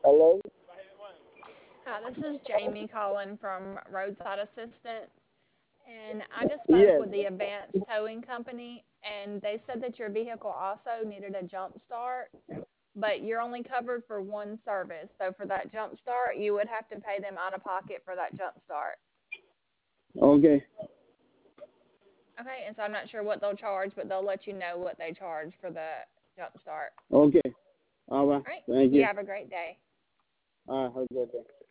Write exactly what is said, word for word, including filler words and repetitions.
Hello? Hi, this is Jamie calling from Roadside Assistance, and I just spoke Yes. with the Advanced Towing Company, and they said that your vehicle also needed a jump start, but you're only covered for one service. So for that jump start, you would have to pay them out of pocket for that jump start. Okay. Okay, and so I'm not sure what they'll charge, but they'll let you know what they charge for the jump start. Okay. All right. All right, Thank you you. have a great day. All right. Have a good day.